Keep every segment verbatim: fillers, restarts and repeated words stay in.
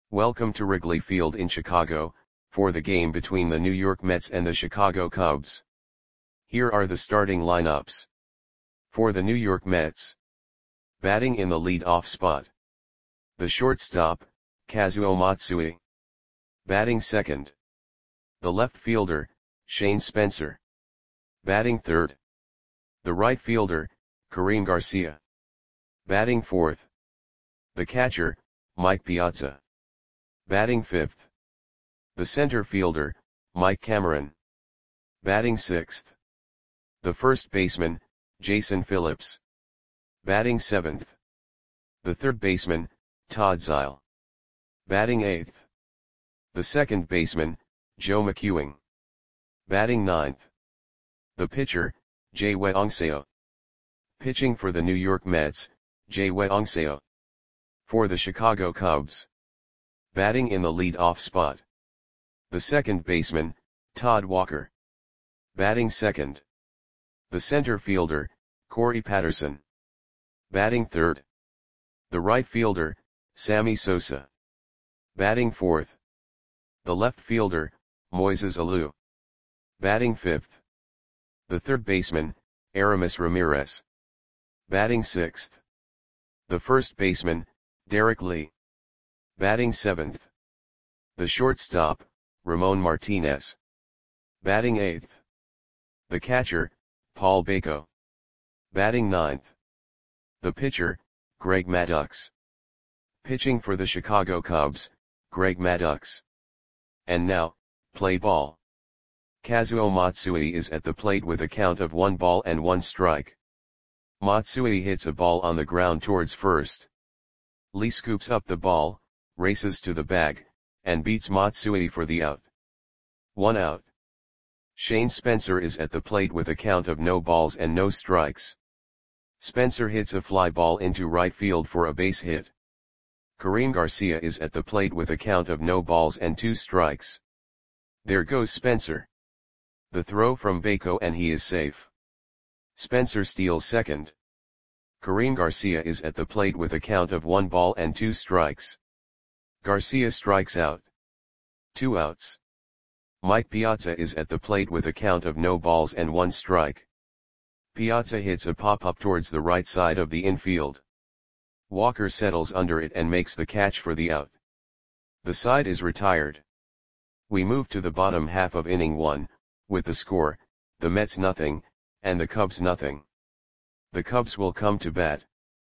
Welcome to Wrigley Field in Chicago, for the game between the New York Mets and the Chicago Cubs. Here are the starting lineups. For the New York Mets. Batting in the lead-off spot. The shortstop, Kazuo Matsui. Batting second. The left fielder, Shane Spencer. Batting third. The right fielder, Karim Garcia. Batting fourth. The catcher, Mike Piazza. Batting fifth. The center fielder, Mike Cameron. Batting sixth. The first baseman, Jason Phillips. Batting seventh. The third baseman, Todd Zeile. Batting eighth. The second baseman, Joe McEwing. Batting ninth. The pitcher, Jay Weong-Seo. Pitching for the New York Mets, Jay Weong-Seo. For the Chicago Cubs. Batting in the lead-off spot. The second baseman, Todd Walker. Batting second. The center fielder, Corey Patterson. Batting third. The right fielder, Sammy Sosa. Batting fourth. The left fielder, Moises Alou. Batting fifth. The third baseman, Aramis Ramirez. Batting sixth. The first baseman, Derek Lee. Batting seventh. The shortstop, Ramon Martinez. Batting eighth. The catcher, Paul Bako. Batting ninth. The pitcher, Greg Maddux. Pitching for the Chicago Cubs, Greg Maddux. And now, play ball. Kazuo Matsui is at the plate with a count of one ball and one strike. Matsui hits a ball on the ground towards first. Lee scoops up the ball, races to the bag, and beats Matsui for the out. One out. Shane Spencer is at the plate with a count of no balls and no strikes. Spencer hits a fly ball into right field for a base hit. Karim Garcia is at the plate with a count of no balls and two strikes. There goes Spencer. The throw from Bako and he is safe. Spencer steals second. Karim Garcia is at the plate with a count of one ball and two strikes. Garcia strikes out. Two outs. Mike Piazza is at the plate with a count of no balls and one strike. Piazza hits a pop-up towards the right side of the infield. Walker settles under it and makes the catch for the out. The side is retired. We move to the bottom half of inning one, with the score, the Mets nothing, and the Cubs nothing. The Cubs will come to bat.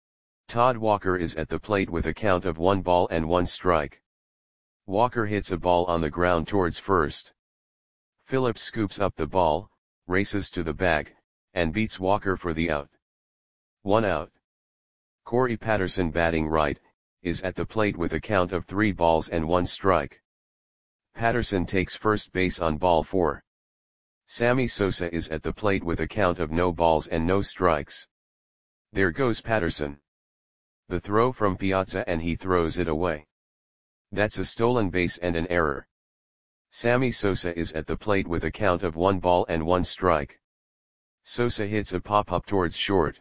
Todd Walker is at the plate with a count of one ball and one strike. Walker hits a ball on the ground towards first. Phillips scoops up the ball, races to the bag, and beats Walker for the out. One out. Corey Patterson, batting right, is at the plate with a count of three balls and one strike. Patterson takes first base on ball four. Sammy Sosa is at the plate with a count of no balls and no strikes. There goes Patterson. The throw from Piazza and he throws it away. That's a stolen base and an error. Sammy Sosa is at the plate with a count of one ball and one strike. Sosa hits a pop-up towards short.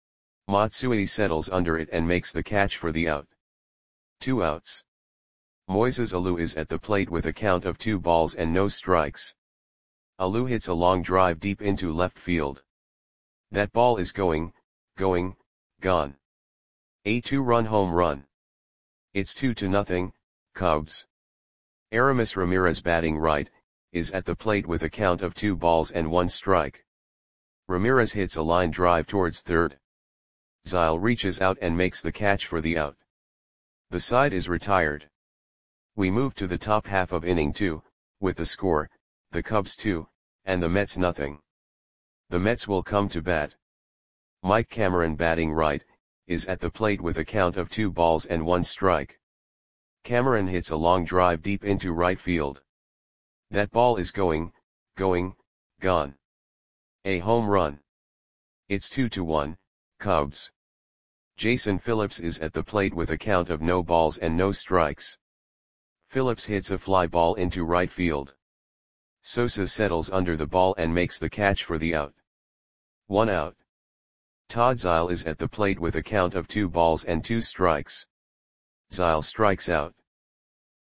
Matsui settles under it and makes the catch for the out. Two outs. Moises Alou is at the plate with a count of two balls and no strikes. Alou hits a long drive deep into left field. That ball is going, going, gone. A two-run home run. It's two to nothing, Cubs. Aramis Ramirez, batting right, is at the plate with a count of two balls and one strike. Ramirez hits a line drive towards third. Zeile reaches out and makes the catch for the out. The side is retired. We move to the top half of inning two, with the score, the Cubs two, and the Mets nothing. The Mets will come to bat. Mike Cameron, batting right, is at the plate with a count of two balls and one strike. Cameron hits a long drive deep into right field. That ball is going, going, gone. A home run. It's two to one, Cubs. Jason Phillips is at the plate with a count of no balls and no strikes. Phillips hits a fly ball into right field. Sosa settles under the ball and makes the catch for the out. One out. Todd Zeile is at the plate with a count of two balls and two strikes. Zeile strikes out.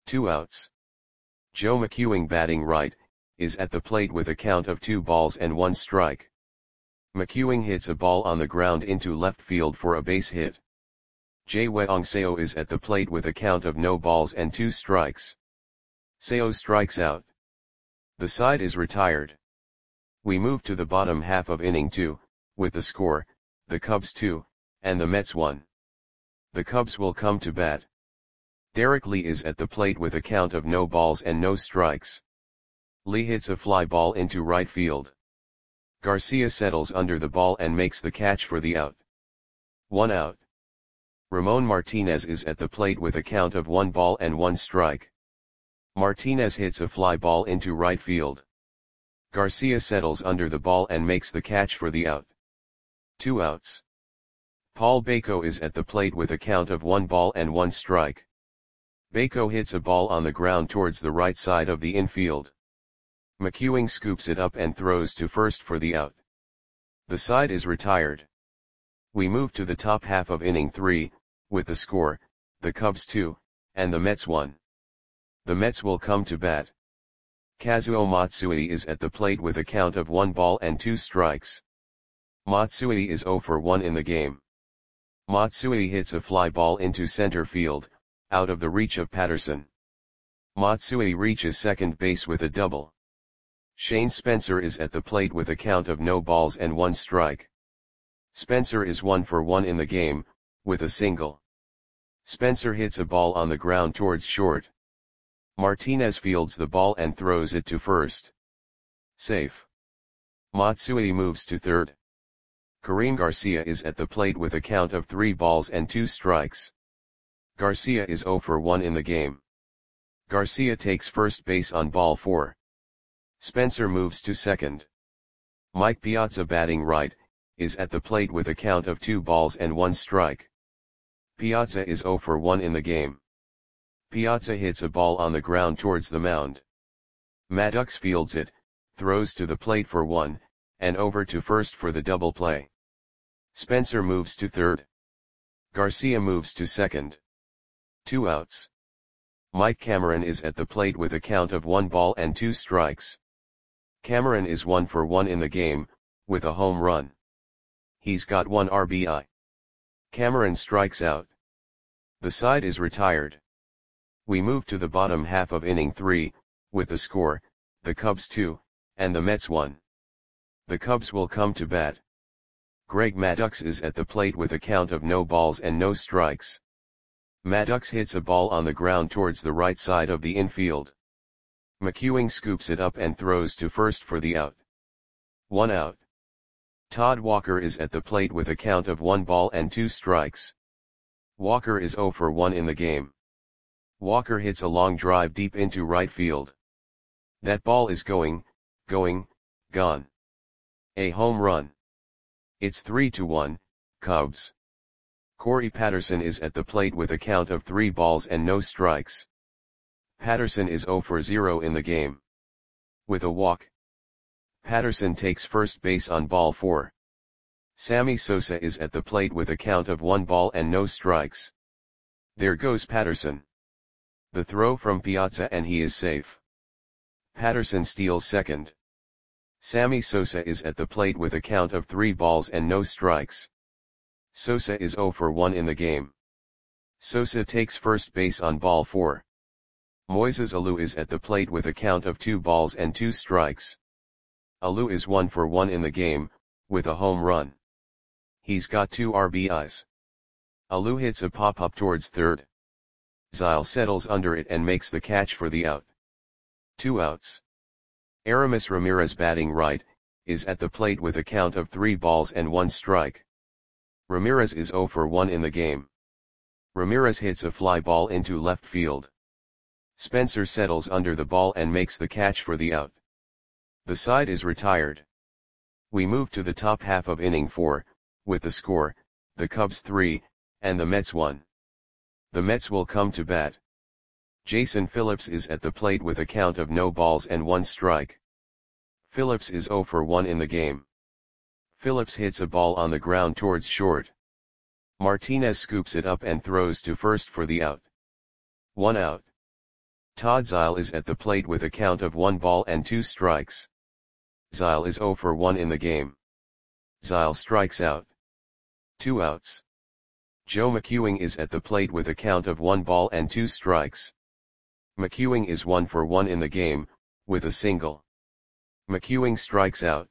Two outs. Joe McEwing batting right, is at the plate with a count of two balls and one strike. McEwing hits a ball on the ground into left field for a base hit. Jae-Weong Seo is at the plate with a count of no balls and two strikes. Seo strikes out. The side is retired. We move to the bottom half of inning two, with the score, the Cubs two, and the Mets one. The Cubs will come to bat. Derek Lee is at the plate with a count of no balls and no strikes. Lee hits a fly ball into right field. Garcia settles under the ball and makes the catch for the out. One out. Ramon Martinez is at the plate with a count of one ball and one strike. Martinez hits a fly ball into right field. Garcia settles under the ball and makes the catch for the out. Two outs. Paul Bako is at the plate with a count of one ball and one strike. Bako hits a ball on the ground towards the right side of the infield. McEwing scoops it up and throws to first for the out. The side is retired. We move to the top half of inning three, with the score, the Cubs two, and the Mets one. The Mets will come to bat. Kazuo Matsui is at the plate with a count of one ball and two strikes. Matsui is zero for one in the game. Matsui hits a fly ball into center field, out of the reach of Patterson. Matsui reaches second base with a double. Shane Spencer is at the plate with a count of no balls and one strike. Spencer is one for one in the game, with a single. Spencer hits a ball on the ground towards short. Martinez fields the ball and throws it to first. Safe. Matsui moves to third. Kareem Garcia is at the plate with a count of three balls and two strikes. Garcia is zero for one in the game. Garcia takes first base on ball four. Spencer moves to second. Mike Piazza batting right, is at the plate with a count of two balls and one strike. Piazza is zero for one in the game. Piazza hits a ball on the ground towards the mound. Maddox fields it, throws to the plate for one, and over to first for the double play. Spencer moves to third. Garcia moves to second. Two outs. Mike Cameron is at the plate with a count of one ball and two strikes. Cameron is one for one in the game, with a home run. He's got one R B I. Cameron strikes out. The side is retired. We move to the bottom half of inning three, with the score, the Cubs two, and the Mets one. The Cubs will come to bat. Greg Maddux is at the plate with a count of no balls and no strikes. Maddux hits a ball on the ground towards the right side of the infield. McEwing scoops it up and throws to first for the out. One out. Todd Walker is at the plate with a count of one ball and two strikes. Walker is zero for one in the game. Walker hits a long drive deep into right field. That ball is going, going, gone. A home run. It's three to one, Cubs. Corey Patterson is at the plate with a count of three balls and no strikes. Patterson is zero for zero in the game. With a walk. Patterson takes first base on ball four. Sammy Sosa is at the plate with a count of one ball and no strikes. There goes Patterson. The throw from Piazza and he is safe. Patterson steals second. Sammy Sosa is at the plate with a count of three balls and no strikes. Sosa is zero for one in the game. Sosa takes first base on ball four. Moises Alou is at the plate with a count of two balls and two strikes. Alou is one for one in the game, with a home run. He's got two R B Is. Alou hits a pop-up towards third. Zyle settles under it and makes the catch for the out. Two outs. Aramis Ramirez batting right, is at the plate with a count of three balls and one strike. Ramirez is zero for one in the game. Ramirez hits a fly ball into left field. Spencer settles under the ball and makes the catch for the out. The side is retired. We move to the top half of inning four, with the score, the Cubs three, and the Mets one. The Mets will come to bat. Jason Phillips is at the plate with a count of no balls and one strike. Phillips is zero for one in the game. Phillips hits a ball on the ground towards short. Martinez scoops it up and throws to first for the out. One out. Todd Zeile is at the plate with a count of one ball and two strikes. Zeile is zero for one in the game. Zeile strikes out. Two outs. Joe McEwing is at the plate with a count of one ball and two strikes. McEwing is one for one in the game, with a single. McEwing strikes out.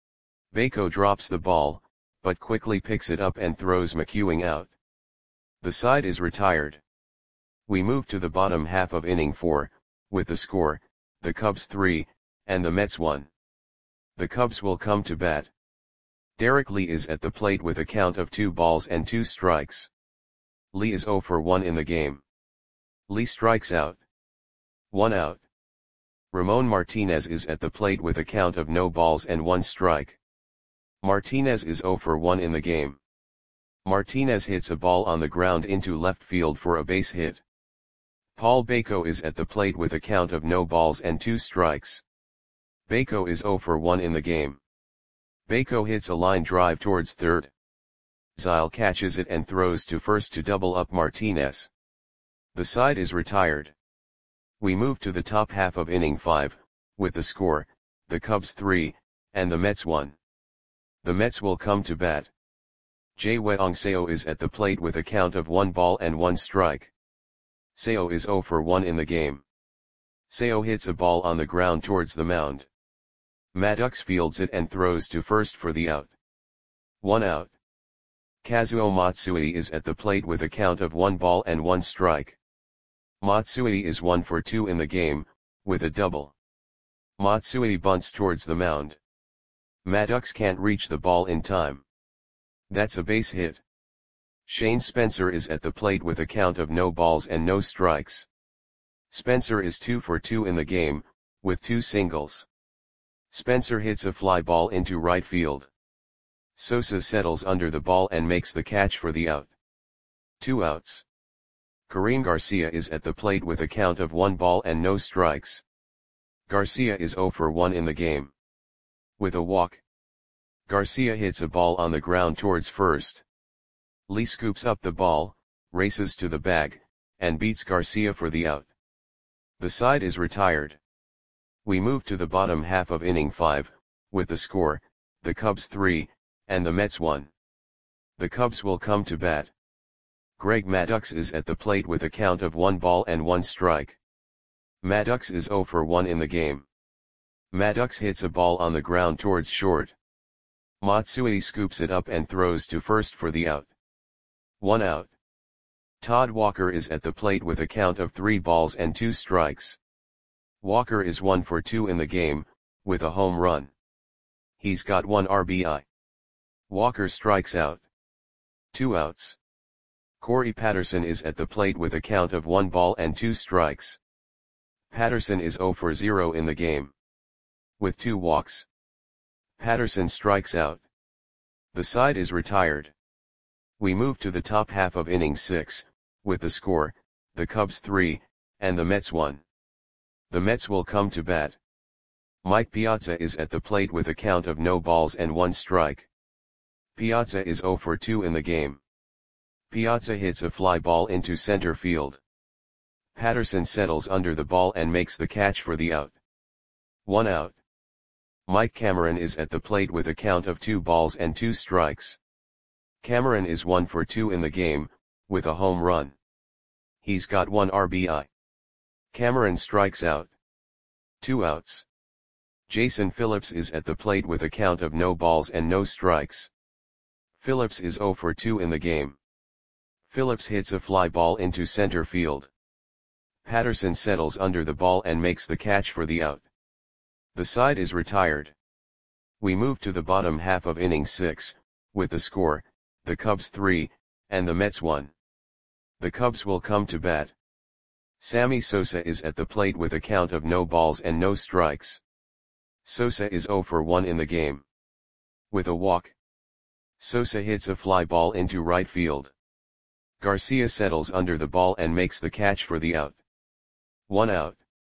Baco drops the ball, but quickly picks it up and throws McEwing out. The side is retired. We move to the bottom half of inning four, with the score, the Cubs three, and the Mets one. The Cubs will come to bat. Derek Lee is at the plate with a count of two balls and two strikes. Lee is zero for one in the game. Lee strikes out. One out. Ramon Martinez is at the plate with a count of no balls and one strike. Martinez is zero for one in the game. Martinez hits a ball on the ground into left field for a base hit. Paul Baco is at the plate with a count of no balls and two strikes. Baco is zero for one in the game. Baco hits a line drive towards third. Zeile catches it and throws to first to double up Martinez. The side is retired. We move to the top half of inning five, with the score, the Cubs three, and the Mets one. The Mets will come to bat. Jay Weong Seo is at the plate with a count of one ball and one strike. Seo is zero for one in the game. Seo hits a ball on the ground towards the mound. Maddox fields it and throws to first for the out. One out. Kazuo Matsui is at the plate with a count of one ball and one strike. Matsui is one for two in the game, with a double. Matsui bunts towards the mound. Maddox can't reach the ball in time. That's a base hit. Shane Spencer is at the plate with a count of no balls and no strikes. Spencer is two for two in the game, with two singles. Spencer hits a fly ball into right field. Sosa settles under the ball and makes the catch for the out. Two outs. Karim Garcia is at the plate with a count of one ball and no strikes. Garcia is zero for one in the game. With a walk. Garcia hits a ball on the ground towards first. Lee scoops up the ball, races to the bag, and beats Garcia for the out. The side is retired. We move to the bottom half of inning five, with the score, the Cubs three, and the Mets one. The Cubs will come to bat. Greg Maddux is at the plate with a count of one ball and one strike. Maddux is zero for one in the game. Maddux hits a ball on the ground towards short. Matsui scoops it up and throws to first for the out. One out. Todd Walker is at the plate with a count of three balls and two strikes. Walker is one for two in the game, with a home run. He's got one R B I. Walker strikes out. Two outs. Corey Patterson is at the plate with a count of one ball and two strikes. Patterson is zero for zero in the game. With two walks. Patterson strikes out. The side is retired. We move to the top half of inning six, with the score, the Cubs three, and the Mets one. The Mets will come to bat. Mike Piazza is at the plate with a count of no balls and one strike. Piazza is zero for two in the game. Piazza hits a fly ball into center field. Patterson settles under the ball and makes the catch for the out. One out. Mike Cameron is at the plate with a count of two balls and two strikes. Cameron is one for two in the game, with a home run. He's got one R B I. Cameron strikes out. Two outs. Jason Phillips is at the plate with a count of no balls and no strikes. Phillips is zero for two in the game. Phillips hits a fly ball into center field. Patterson settles under the ball and makes the catch for the out. The side is retired. We move to the bottom half of inning six, with the score, the Cubs three, and the Mets one. The Cubs will come to bat. Sammy Sosa is at the plate with a count of no balls and no strikes. Sosa is zero for one in the game. With a walk. Sosa hits a fly ball into right field. Garcia settles under the ball and makes the catch for the out. One out.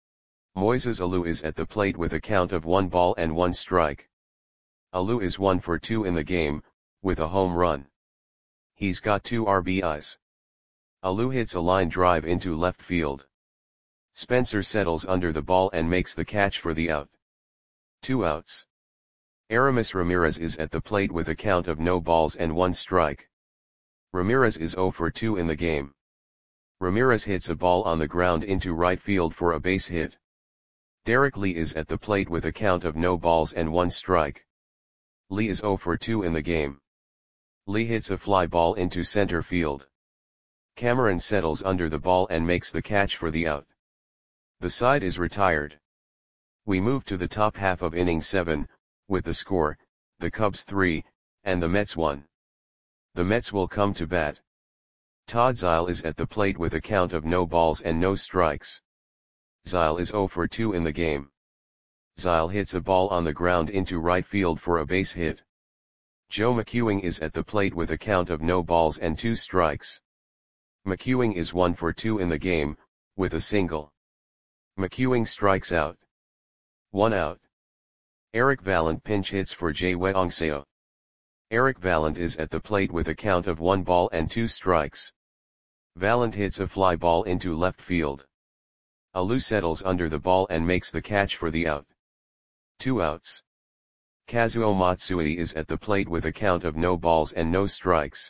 Moises Alou is at the plate with a count of one ball and one strike. Alou is one for two in the game, with a home run. He's got two R B Is. Alou hits a line drive into left field. Spencer settles under the ball and makes the catch for the out. Two outs. Aramis Ramirez is at the plate with a count of no balls and one strike. Ramirez is zero for two in the game. Ramirez hits a ball on the ground into right field for a base hit. Derek Lee is at the plate with a count of no balls and one strike. Lee is zero for two in the game. Lee hits a fly ball into center field. Cameron settles under the ball and makes the catch for the out. The side is retired. We move to the top half of inning seven, with the score, the Cubs three, and the Mets one. The Mets will come to bat. Todd Zeile is at the plate with a count of no balls and no strikes. Zeile is zero for two in the game. Zeile hits a ball on the ground into right field for a base hit. Joe McEwing is at the plate with a count of no balls and two strikes. McEwing is one for two in the game, with a single. McEwing strikes out. One out. Eric Vallant pinch hits for Jay Weongseo. Eric Vallant is at the plate with a count of one ball and two strikes. Vallant hits a fly ball into left field. Alou settles under the ball and makes the catch for the out. Two outs. Kazuo Matsui is at the plate with a count of no balls and no strikes.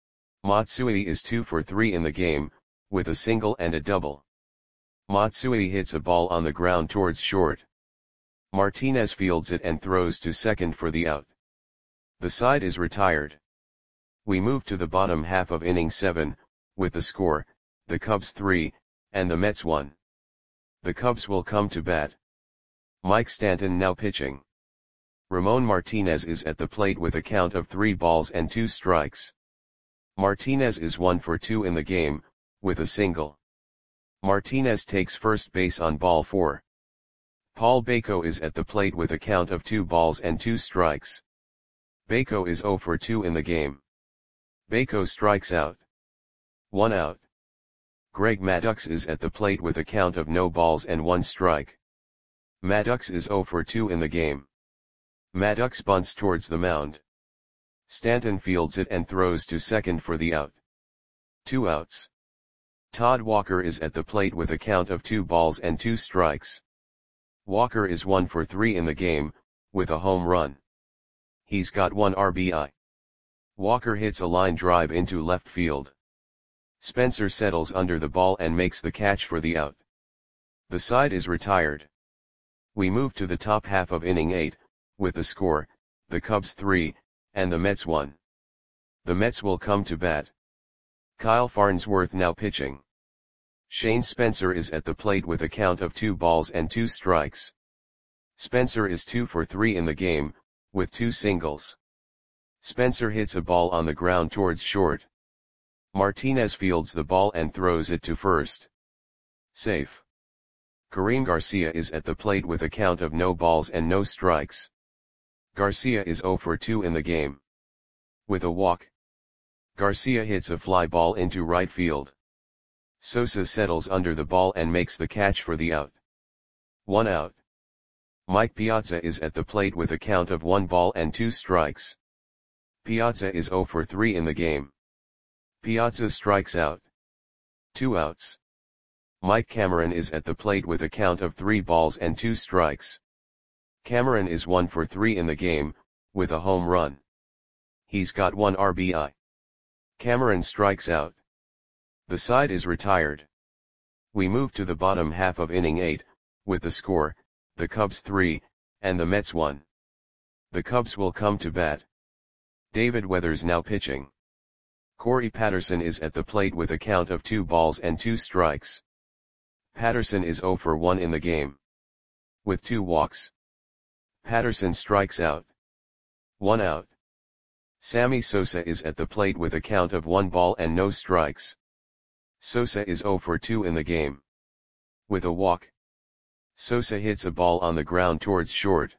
Matsui is two for three in the game, with a single and a double. Matsui hits a ball on the ground towards short. Martinez fields it and throws to second for the out. The side is retired. We move to the bottom half of inning seven, with the score, the Cubs three, and the Mets one. The Cubs will come to bat. Mike Stanton now pitching. Ramon Martinez is at the plate with a count of three balls and two strikes. Martinez is one for two in the game, with a single. Martinez takes first base on ball four. Paul Bako is at the plate with a count of two balls and two strikes. Bako is zero for two in the game. Bako strikes out. One out. Greg Maddux is at the plate with a count of no balls and one strike. Maddux is zero for two in the game. Maddux bunts towards the mound. Stanton fields it and throws to second for the out. Two outs. Todd Walker is at the plate with a count of two balls and two strikes. Walker is one for three in the game, with a home run. He's got one R B I. Walker hits a line drive into left field. Spencer settles under the ball and makes the catch for the out. The side is retired. We move to the top half of inning eight, with the score, the Cubs three, and the Mets one. The Mets will come to bat. Kyle Farnsworth now pitching. Shane Spencer is at the plate with a count of two balls and two strikes. Spencer is two for three in the game, with two singles. Spencer hits a ball on the ground towards short. Martinez fields the ball and throws it to first. Safe. Kareem Garcia is at the plate with a count of no balls and no strikes. Garcia is zero for two in the game. With a walk. Garcia hits a fly ball into right field. Sosa settles under the ball and makes the catch for the out. One out. Mike Piazza is at the plate with a count of one ball and two strikes. Piazza is zero for three in the game. Piazza strikes out. Two outs. Mike Cameron is at the plate with a count of three balls and two strikes. Cameron is one for three in the game, with a home run. He's got one R B I. Cameron strikes out. The side is retired. We move to the bottom half of inning eight, with the score, the Cubs three, and the Mets one. The Cubs will come to bat. David Weathers now pitching. Corey Patterson is at the plate with a count of two balls and two strikes. Patterson is zero for one in the game. With two walks. Patterson strikes out. One out. Sammy Sosa is at the plate with a count of one ball and no strikes. Sosa is zero for two in the game. With a walk. Sosa hits a ball on the ground towards short.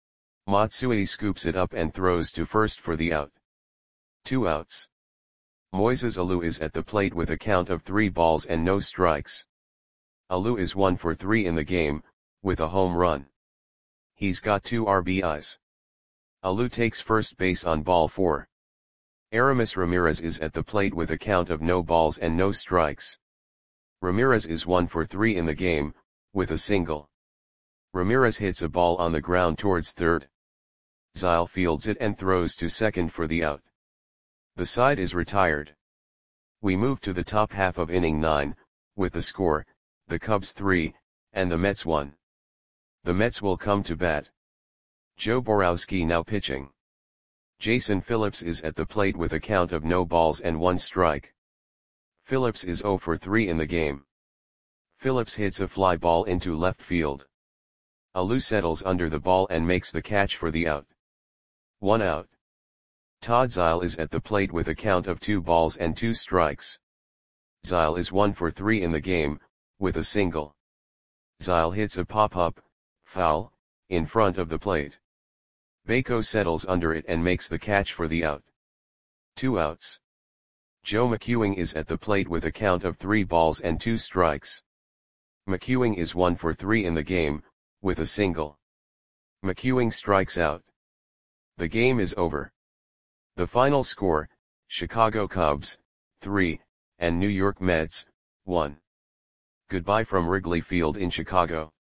Matsui scoops it up and throws to first for the out. Two outs. Moises Alou is at the plate with a count of three balls and no strikes. Alou is one for three in the game, with a home run. He's got two R B Is. Alou takes first base on ball four. Aramis Ramirez is at the plate with a count of no balls and no strikes. Ramirez is one for three in the game, with a single. Ramirez hits a ball on the ground towards third. Zile fields it and throws to second for the out. The side is retired. We move to the top half of inning nine, with the score, the Cubs three, and the Mets one. The Mets will come to bat. Joe Borowski now pitching. Jason Phillips is at the plate with a count of no balls and one strike. Phillips is zero for three in the game. Phillips hits a fly ball into left field. Alou settles under the ball and makes the catch for the out. One out. Todd Zile is at the plate with a count of two balls and two strikes. Zile is one for three in the game, with a single. Zile hits a pop-up, foul, in front of the plate. Bako settles under it and makes the catch for the out. Two outs. Joe McEwing is at the plate with a count of three balls and two strikes. McEwing is one for three in the game, with a single. McEwing strikes out. The game is over. The final score, Chicago Cubs, three, and New York Mets, one. Goodbye from Wrigley Field in Chicago.